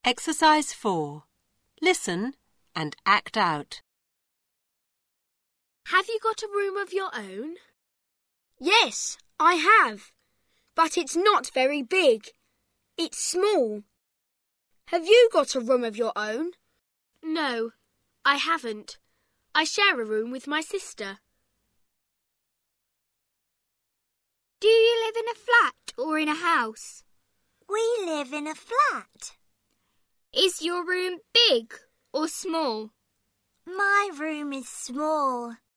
Exercise 4. Listen and act out. Have you got a room of your own? Yes, I have. But it's not very big. It's small. Have you got a room of your own? No, I haven't. I share a room with my sister. Do you live in a flat or in a house? We live in a flat. Is your room big or small? My room is small.